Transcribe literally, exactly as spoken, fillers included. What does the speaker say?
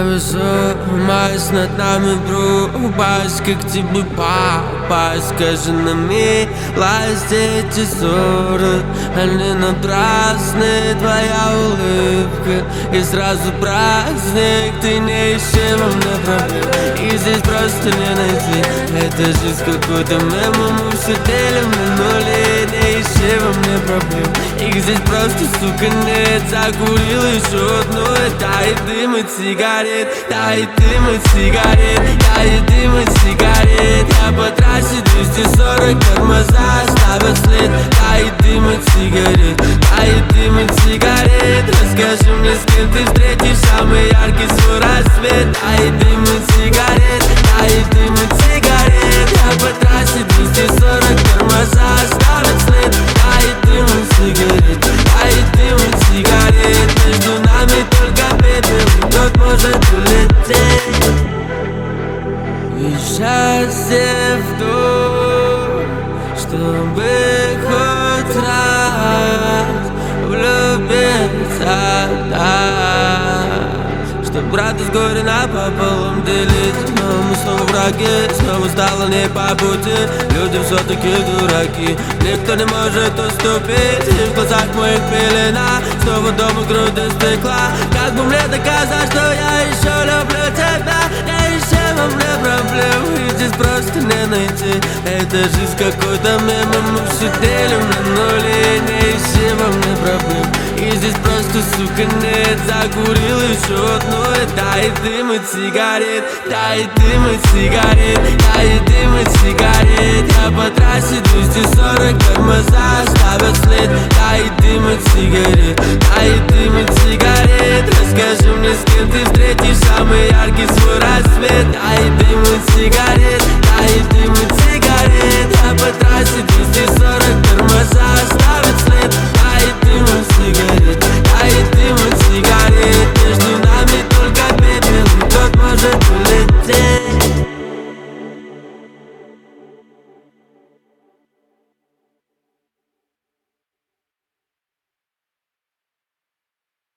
Высумаюсь над нами грубость, как тебе попасть? Скажи на милость, эти ссоры, они напрасны, твоя улыбка и сразу праздник. Ты не ищи во мне проблем, и здесь просто не найти. Это жизнь какой-то мем, мы все делим на нули. Не ищи во мне проблем, их здесь просто, сука, нет. Закурил еще одну, тает дым от сигарет, тает дым от сигарет, тает дым от сигарет. Я по трассе двести сорок, тормоза ставят след. Тает дым от сигарет, тает дым от сигарет. Расскажи мне, с кем ты встретишь самый яркий свой рассвет. Тает дым от сигарет, тает дым от сигарет. Я по трассе двести сорок, тормоза ставят след. Тает дым от сигарет, тает дым от сигарет. Между нами только пепел, тот может улететь. И счастье в том, чтобы хоть раз влюбиться так, чтоб брата с горя напополам делить. Но мы снова враги, снова стало не по пути. Люди все-таки дураки, никто не может уступить. И в глазах моих пелена, снова дома груда стекла. Как бы мне доказать, что я еще люблю тебя? Я еще во мне проблем, и здесь просто не найти. Это жизнь какой-то мем, мы все делим на нули. Не ищи во мне проблем, и здесь просто, сука, нет. Закурил еще одну, тает дым от сигарет, тает дым от сигарет, тает дым от сигарет. Я по трассе двести сорок, тормоза ставят след. Тает дым от сигарет, тает дым от сигарет. Расскажи мне, с кем ты встретишь самый яркий свой рассвет. Тает дым от сигарет, тает дым от сигарет. Я по трассе двести сорок, тормоза ставят след. Тает дым от сигарет, тает дым от сигарет. Между нами только пепел, и тот может улететь.